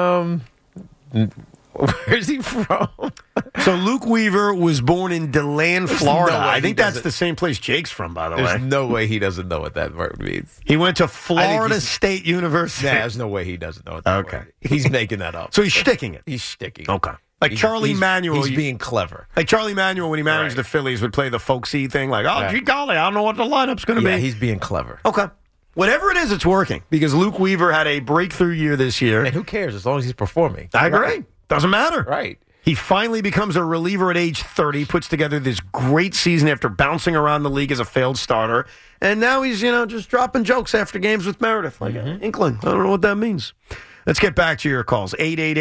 Where's he from? So Luke Weaver was born in DeLand, Florida. No way I think that's doesn't. the same place Jake's from, by the There's way. no way he doesn't know what that word means. He went to Florida he's- State University. Nah, there's no way he doesn't know what that Okay. word means. He's making that up. So he's shticking it. He's sticking. Okay. Like Charlie Manuel. He's being clever. Like Charlie Manuel, when he managed Right. the Phillies, would play the folksy thing like, Yeah. gee golly, I don't know what the lineup's going to Yeah, be. he's being clever. Okay. Whatever it is, it's working because Luke Weaver had a breakthrough year this year. And who cares as long as he's performing? I agree. Right. Doesn't matter. Right. He finally becomes a reliever at age 30, puts together this great season after bouncing around the league as a failed starter. And now he's, just dropping jokes after games with Meredith. Like, inkling. I don't know what that means. Let's get back to your calls.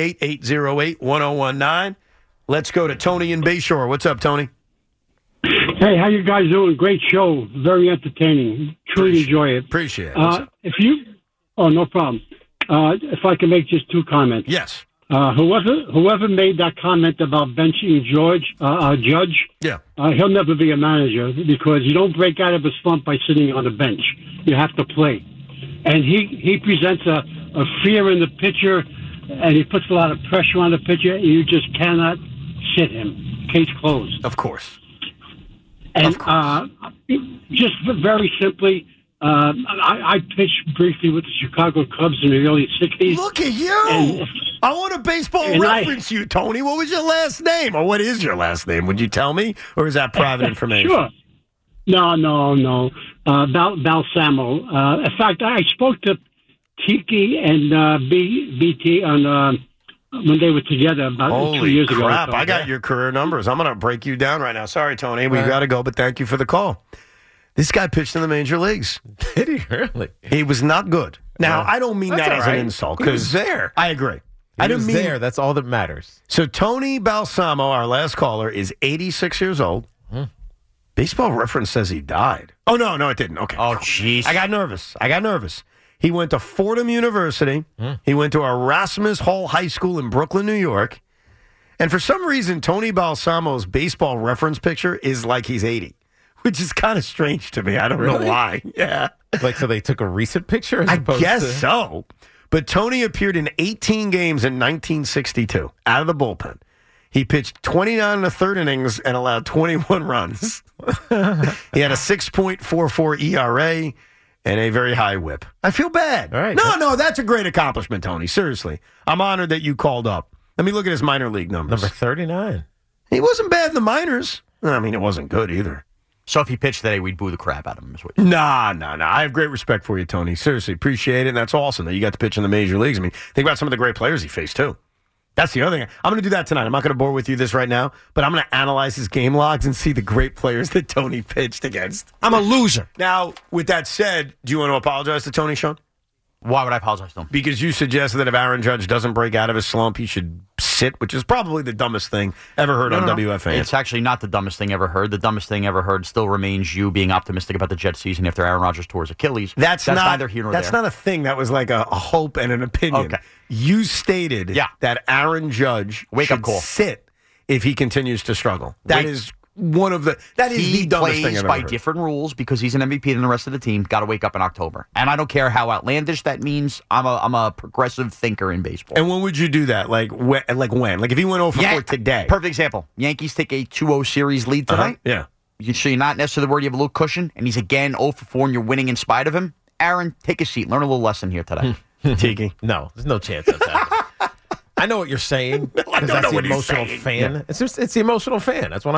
888-808-1019. Let's go to Tony in Bayshore. What's up, Tony? Hey, how you guys doing? Great show. Very entertaining. Truly enjoy it. Appreciate it. What's up? No problem. If I can make just 2 comments. Yes. Whoever made that comment about benching Judge, Yeah. he'll never be a manager because you don't break out of a slump by sitting on the bench. You have to play. And he presents a fear in the pitcher, and he puts a lot of pressure on the pitcher, and you just cannot sit him. Case closed. Of course. And just very simply, I pitched briefly with the Chicago Cubs in the early 60s. Look at you. And- I want to baseball And reference you, Tony. What was your last name? Or what is your last name? Would you tell me? Or is that private information? Sure. No. Balsamo. In fact, I spoke to Tiki and BT on when they were together about 2 Holy years ago. crap. So, I got your career numbers. I'm going to break you down right now. Sorry, Tony. We got to go, but thank you for the call. This guy pitched in the major leagues. Did he really? He was not good. Now, I don't mean That's that all as right. an insult. He was 'cause there. I agree. He I didn't was mean there. That's all that matters. So Tony Balsamo, our last caller, is 86 years old. Baseball Reference says he died. Oh, no, it didn't. Okay. Oh, jeez. I got nervous. He went to Fordham University. He went to Erasmus Hall High School in Brooklyn, New York. And for some reason, Tony Balsamo's Baseball Reference picture is like he's 80, which is kind of strange to me. I don't know why. Yeah. Like, so they took a recent picture? As I opposed guess to... so. But Tony appeared in 18 games in 1962 out of the bullpen. He pitched 29 and a third innings and allowed 21 runs. He had a 6.44 ERA and a very high whip. I feel bad. All right. No, that's a great accomplishment, Tony. Seriously. I'm honored that you called up. Let me look at his minor league numbers. Number 39. He wasn't bad in the minors. I mean, it wasn't good either. So if he pitched today, we'd boo the crap out of him. Nah. I have great respect for you, Tony. Seriously, appreciate it. And that's awesome that you got to pitch in the major leagues. I mean, think about some of the great players he faced, too. That's the other thing. I'm going to do that tonight. I'm not going to bore with you this right now, but I'm going to analyze his game logs and see the great players that Tony pitched against. I'm a loser. Now, with that said, do you want to apologize to Tony, Sean? Why would I apologize to him? Because you suggested that if Aaron Judge doesn't break out of his slump, he should sit, which is probably the dumbest thing ever heard on WFAN. It's actually not the dumbest thing ever heard. The dumbest thing ever heard still remains you being optimistic about the Jets season after Aaron Rodgers tore his Achilles. That's neither here nor there. That's not a thing. That was like a hope and an opinion. Okay. You stated that Aaron Judge should sit if he continues to struggle. That is one of the the dumbest thing I've ever heard. He plays by different rules because he's an MVP than the rest of the team. Got to wake up in October, and I don't care how outlandish that means. I'm a progressive thinker in baseball. And when would you do that? Like when? Like if he went 0 for 4 today? Perfect example. Yankees take a 2-0 series lead tonight. Yeah. So you're not necessarily worried you have a little cushion, and he's again 0 for 4, and you're winning in spite of him. Aaron, take a seat. Learn a little lesson here today. Tiki. No, there's no chance of that. I know what you're saying. I don't that's know the what he's emotional saying. fan. Yeah. It's the emotional fan. That's what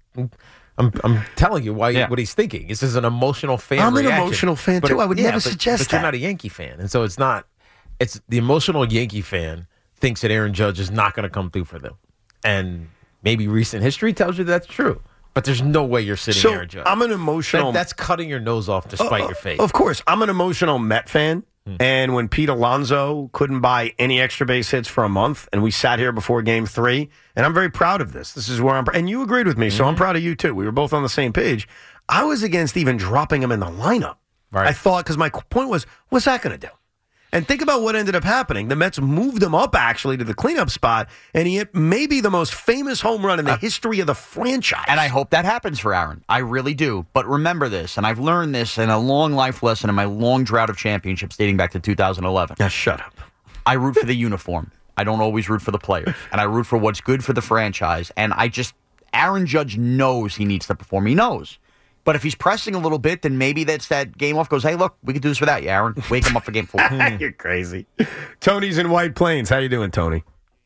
I'm telling you what he's thinking. This is an emotional fan. I'm reaction. an emotional fan too. I would never suggest but that. You're not a Yankee fan, and so it's not. It's the emotional Yankee fan thinks that Aaron Judge is not going to come through for them, and maybe recent history tells you that's true. But there's no way you're sitting Aaron Judge. I'm an emotional. That's cutting your nose off to spite your face. Of course, I'm an emotional Met fan. And when Pete Alonso couldn't buy any extra base hits for a month, and we sat here before Game 3, and I'm very proud of this. This is where and you agreed with me, so I'm proud of you too. We were both on the same page. I was against even dropping him in the lineup. Right. I thought, because my point was, what's that going to do? And think about what ended up happening. The Mets moved him up, actually, to the cleanup spot, and he hit maybe the most famous home run in the history of the franchise. And I hope that happens for Aaron. I really do. But remember this, and I've learned this in a long life lesson in my long drought of championships dating back to 2011. Now, shut up. I root for the uniform. I don't always root for the players. And I root for what's good for the franchise. And Aaron Judge knows he needs to perform. He knows. But if he's pressing a little bit, then maybe that's that game off goes, hey, look, we can do this without you, Aaron. Wake him up for Game 4. You're crazy. Tony's in White Plains. How you doing, Tony?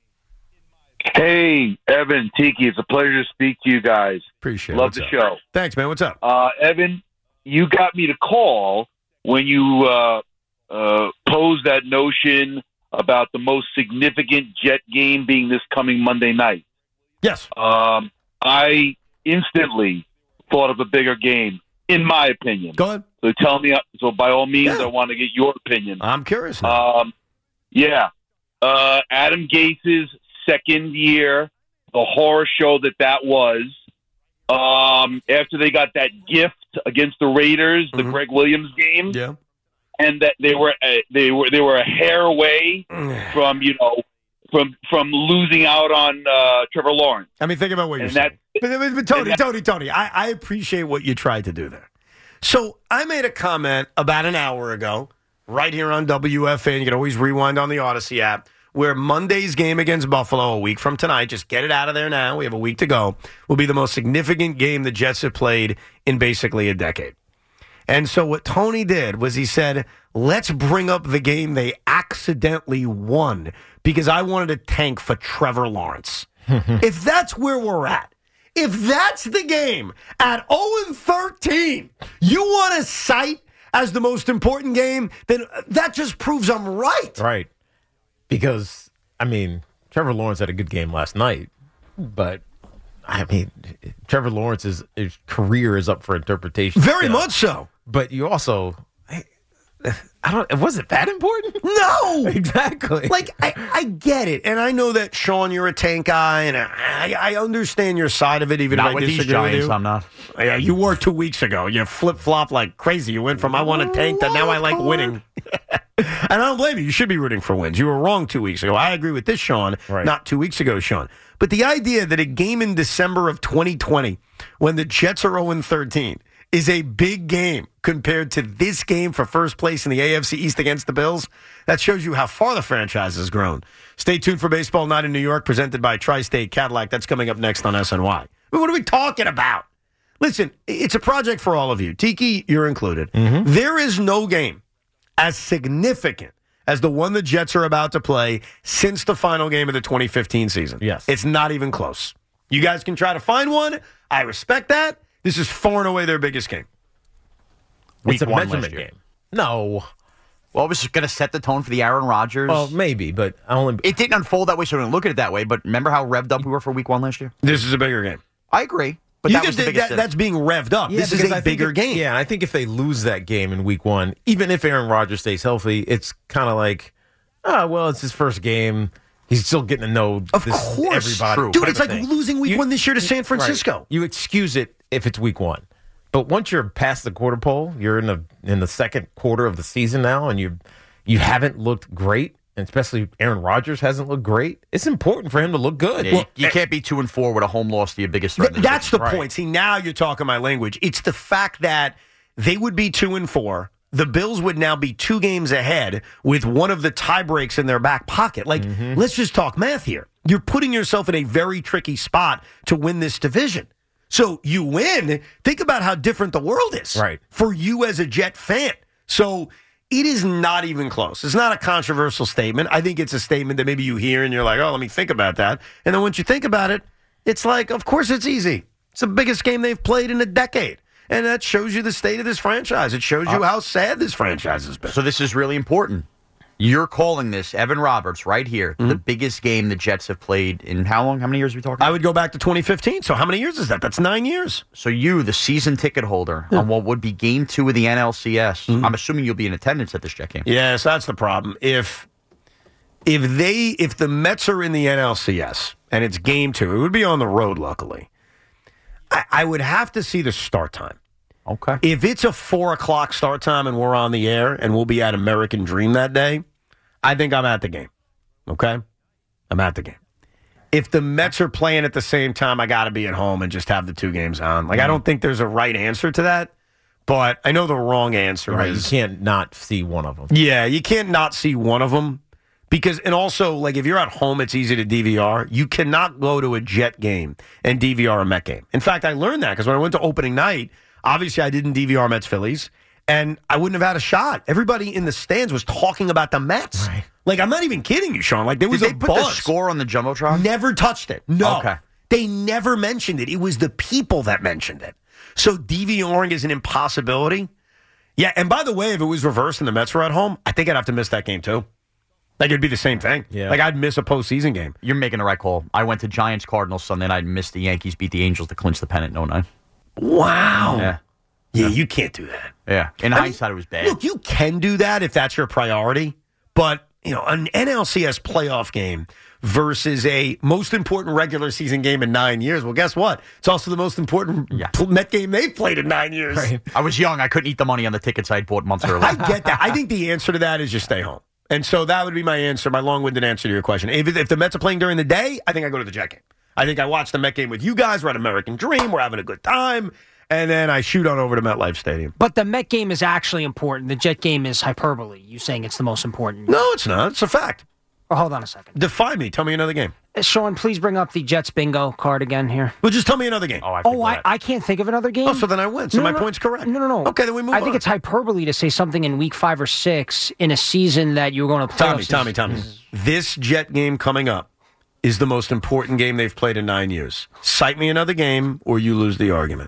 Hey, Evan, Tiki, it's a pleasure to speak to you guys. Appreciate it. Love the show. Thanks, man. What's up? Evan, you got me to call when you posed that notion about the most significant Jet game being this coming Monday night. Yes. I instantly thought of a bigger game, in my opinion. Go ahead. So tell me. So by all means, I want to get your opinion. I'm curious now. Adam Gase's second year, the horror show that was. After they got that gift against the Raiders, the Greg Williams game, and that they were a hair away from from losing out on Trevor Lawrence. I mean, think about what you're saying. But Tony, I appreciate what you tried to do there. So I made a comment about an hour ago, right here on WFA, and you can always rewind on the Odyssey app, where Monday's game against Buffalo, a week from tonight, just get it out of there now, we have a week to go, will be the most significant game the Jets have played in basically a decade. And so what Tony did was he said, let's bring up the game they accidentally won because I wanted to tank for Trevor Lawrence. If that's where we're at, if that's the game at 0-13, you want to cite as the most important game, then that just proves I'm right. Right. Because, I mean, Trevor Lawrence had a good game last night, but, I mean, Trevor Lawrence's his career is up for interpretation. Very much so. But you also, was it that important? No! Exactly. Like, I get it. And I know that, Sean, you're a tank guy, and I understand your side of it, even not if I with disagree these Giants, with you. I'm not. Yeah, you were 2 weeks ago. You flip-flop like crazy. You went from I want to tank to now I like winning. And I don't blame you. You should be rooting for wins. You were wrong 2 weeks ago. I agree with this, Sean, not 2 weeks ago, Sean. But the idea that a game in December of 2020, when the Jets are 0-13, is a big game compared to this game for first place in the AFC East against the Bills, that shows you how far the franchise has grown. Stay tuned for Baseball Night in New York, presented by Tri-State Cadillac. That's coming up next on SNY. I mean, what are we talking about? Listen, it's a project for all of you. Tiki, you're included. There is no game as significant as the one the Jets are about to play since the final game of the 2015 season. Yes. It's not even close. You guys can try to find one. I respect that. This is far and away their biggest game. It's a Week 1 measurement game. No. Well, it was going to set the tone for the Aaron Rodgers. Well, maybe, but it didn't unfold that way, so I didn't look at it that way. But remember how revved up we were for Week 1 last year? This is a bigger game. I agree. But that's being revved up. Yeah, this is a bigger game. Yeah, and I think if they lose that game in Week 1, even if Aaron Rodgers stays healthy, it's kind of like, it's his first game. He's still getting to know everybody. True. Dude, it's like losing Week 1 this year to San Francisco. Right. You excuse it if it's Week 1. But once you're past the quarter pole, you're in the second quarter of the season now, and you haven't looked great, and especially Aaron Rodgers hasn't looked great. It's important for him to look good. Yeah, you can't be 2-4 with a home loss to your biggest threat. That's the point. See, now you're talking my language. It's the fact that they would be 2-4. The Bills would now be 2 games ahead with one of the tie breaks in their back pocket. Let's just talk math here. You're putting yourself in a very tricky spot to win this division. So you win. Think about how different the world is for you as a Jet fan. So it is not even close. It's not a controversial statement. I think it's a statement that maybe you hear and you're like, oh, let me think about that. And then once you think about it, it's like, of course it's easy. It's the biggest game they've played in a decade. And that shows you the state of this franchise. It shows you how sad this franchise has been. So this is really important. You're calling this, Evan Roberts, right here, the biggest game the Jets have played in how long? How many years are we talking about? I would go back to 2015. So how many years is that? That's 9 years. So you, the season ticket holder, on what would be Game 2 of the NLCS, I'm assuming you'll be in attendance at this Jet game. Yes, that's the problem. If the Mets are in the NLCS and it's Game 2, it would be on the road, luckily. I would have to see the start time. Okay. If it's a 4 o'clock start time and we're on the air and we'll be at American Dream that day, I think I'm at the game. Okay? I'm at the game. If the Mets are playing at the same time, I got to be at home and just have the 2 games on. I don't think there's a right answer to that, but I know the wrong answer is... You can't not see one of them. Yeah, you can't not see one of them. Because, and also, if you're at home, it's easy to DVR. You cannot go to a Jet game and DVR a Met game. In fact, I learned that because when I went to opening night, obviously I didn't DVR Mets Phillies, and I wouldn't have had a shot. Everybody in the stands was talking about the Mets. Right. I'm not even kidding you, Sean. There was Did they put the score on the Jumbotron? Never touched it. No. Okay. They never mentioned it. It was the people that mentioned it. So DVRing is an impossibility. Yeah, and by the way, if it was reversed and the Mets were at home, I think I'd have to miss that game too. It'd be the same thing. Yeah. I'd miss a postseason game. You're making the right call. I went to Giants-Cardinals Sunday night and missed the Yankees beat the Angels to clinch the pennant in 09. Wow. Yeah, you can't do that. Yeah. In hindsight, it was bad. Look, you can do that if that's your priority, but, an NLCS playoff game versus a most important regular season game in 9 years, well, guess what? It's also the most important Met game they've played in 9 years. Right. I was young. I couldn't eat the money on the tickets I had bought months earlier. I get that. I think the answer to that is just stay home. And so that would be my answer, my long-winded answer to your question. If the Mets are playing during the day, I think I go to the Jet game. I think I watch the Met game with you guys. We're at American Dream. We're having a good time. And then I shoot on over to MetLife Stadium. But the Met game is actually important. The Jet game is hyperbole. You saying it's the most important. No, it's not. It's a fact. Oh, hold on a second. Defy me. Tell me another game. Sean, please bring up the Jets bingo card again here. Well, just tell me another game. I can't think of another game. Oh, so then I win. So my point's correct. No. Okay, then we move on. I think it's hyperbole to say something in week 5 or 6 in a season that you're going to play. Tommy. This Jet game coming up is the most important game they've played in 9 years. Cite me another game or you lose the argument.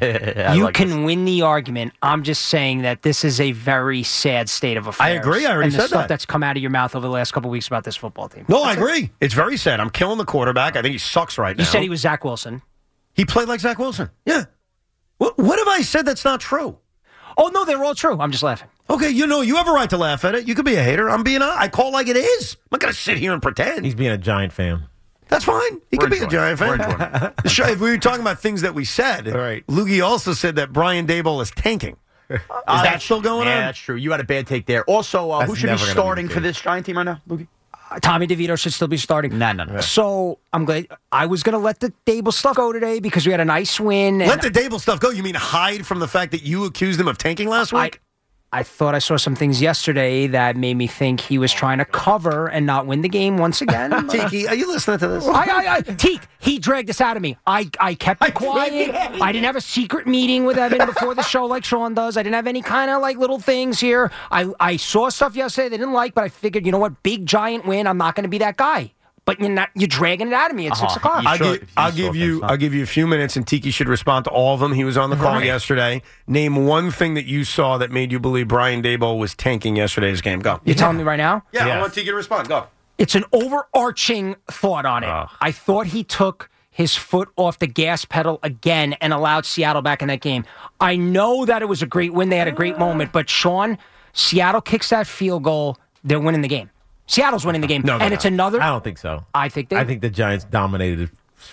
You can win the argument. I'm just saying that this is a very sad state of affairs. I agree. I already said that. And the stuff that's come out of your mouth over the last couple of weeks about this football team. No, I agree. It's very sad. I'm killing the quarterback. I think he sucks right now. You said he was Zach Wilson. He played like Zach Wilson. Yeah. What have I said that's not true? Oh, no, they're all true. I'm just laughing. Okay, you have a right to laugh at it. You could be a hater. I call like it is. I'm not going to sit here and pretend. He's being a Giant fan. That's fine. He could be a Giant fan. If we were talking about things that we said, right. Loogie also said that Brian Daboll is tanking. Is that still going on? Yeah, that's true. You had a bad take there. Also, who should be starting for this Giant team right now, Loogie? Tommy DeVito should still be starting. No. So I'm glad. I was going to let the Daboll stuff go today because we had a nice win. Let the Daboll stuff go? You mean hide from the fact that you accused him of tanking last week? I thought I saw some things yesterday that made me think he was trying to cover and not win the game once again. Tiki, are you listening to this? Teak, he dragged this out of me. I kept it quiet. I didn't have a secret meeting with Evan before the show like Sean does. I didn't have any kind of little things here. I saw stuff yesterday they didn't like, but I figured, you know what, big Giant win. I'm not going to be that guy. but you're dragging it out of me at 6 o'clock. I'll give you a few minutes, and Tiki should respond to all of them. He was on the call yesterday. Name one thing that you saw that made you believe Brian Daboll was tanking yesterday's game. Go. You're telling me right now? Yeah, I want Tiki to respond. Go. It's an overarching thought on it. I thought he took his foot off the gas pedal again and allowed Seattle back in that game. I know that it was a great win. They had a great moment, but Sean, Seattle kicks that field goal, they're winning the game. Seattle's winning the game. It's another. I don't think so. I think the Giants dominated.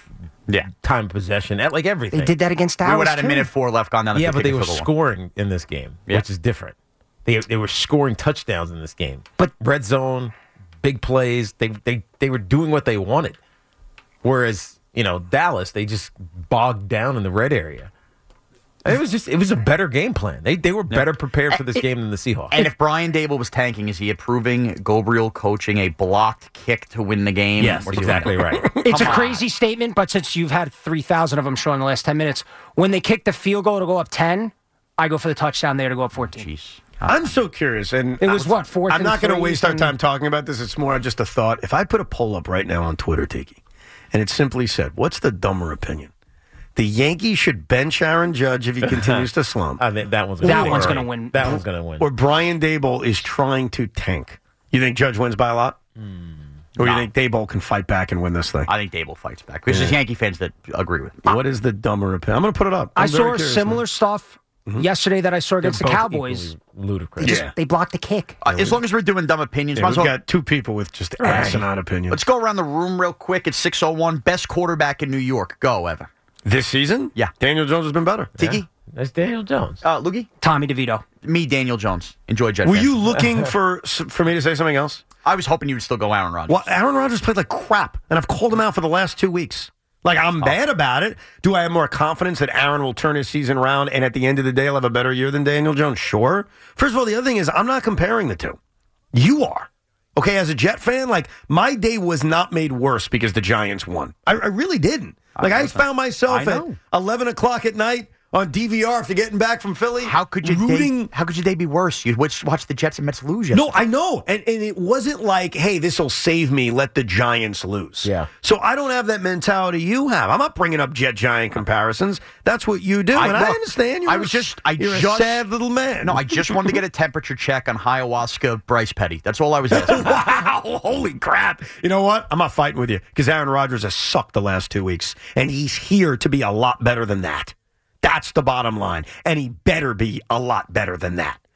Time of possession at like everything. They did that against Dallas. We would have had a minute 4 left gone down. Yeah, but they were scoring in this game, which is different. They were scoring touchdowns in this game, but red zone, big plays. They were doing what they wanted. Whereas Dallas, they just bogged down in the red area. It was a better game plan. They were better prepared for this game than the Seahawks. And if Brian Daboll was tanking, is he approving Gabriel coaching a blocked kick to win the game? Yes, exactly right. It's a crazy statement, but since you've had 3,000 of them shown in the last 10 minutes, when they kick the field goal to go up 10, I go for the touchdown there to go up 14. Jeez. I'm so curious, and it was what 4th. I'm not going to waste our time talking about this. It's more just a thought. If I put a poll up right now on Twitter, Tiki, and it simply said, "What's the dumber opinion? The Yankees should bench Aaron Judge if he continues to slump." I think that one's going to win. That one's going to win. Or Brian Daboll is trying to tank. You think Judge wins by a lot? Or you think Daboll can fight back and win this thing? I think Daboll fights back. Because there's Yankee fans that agree with me. What is the dumber opinion? I'm going to put it up. I saw similar stuff yesterday that I saw against the Cowboys. Ludicrous. They blocked the kick. As long as we're doing dumb opinions, we've got two people with just asinine opinions. Let's go around the room real quick. It's 6:01. Best quarterback in New York. Go, Evan. This season? Yeah. Daniel Jones has been better. Tiki? That's Daniel Jones. Loogie? Tommy DeVito. Me, Daniel Jones. Enjoy Jet Were fans. you looking for me to say something else? I was hoping you would still go Aaron Rodgers. Well, Aaron Rodgers played like crap, and I've called him out for the last 2 weeks. Like, I'm bad about it. Do I have more confidence that Aaron will turn his season around and at the end of the day he'll have a better year than Daniel Jones? Sure. First of all, the other thing is I'm not comparing the two. You are. Okay, as a Jet fan, like, my day was not made worse because the Giants won. I really didn't. Like, I found myself at 11 o'clock at night on DVR after getting back from Philly. How could your day be worse? You'd watch the Jets and Mets lose yesterday. No, I know. And it wasn't like, hey, this will save me, let the Giants lose. Yeah. So I don't have that mentality you have. I'm not bringing up Jet-Giant comparisons. That's what you do. I understand. You're a sad little man. No, I just wanted to get a temperature check on ayahuasca Bryce Petty. That's all I was asking. Wow, holy crap. You know what? I'm not fighting with you because Aaron Rodgers has sucked the last 2 weeks, and he's here to be a lot better than that. That's the bottom line. And he better be a lot better than that.